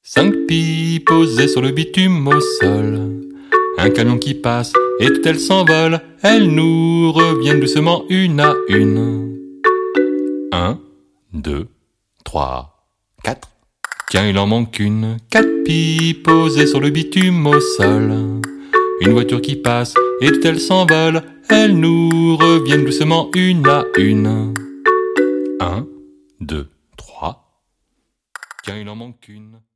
5 pies posées sur le bitume au sol. Un camion qui passe et toutes elles s'envolent. Elles nous reviennent doucement une à une. 1, 2, 3, 4. Tiens, il en manque une. 4 pies posées sur le bitume au sol. Une voiture qui passe et toutes elles s'envolent. Elles nous reviennent doucement une à une. 1, 2, 3. Tiens, il en manque une.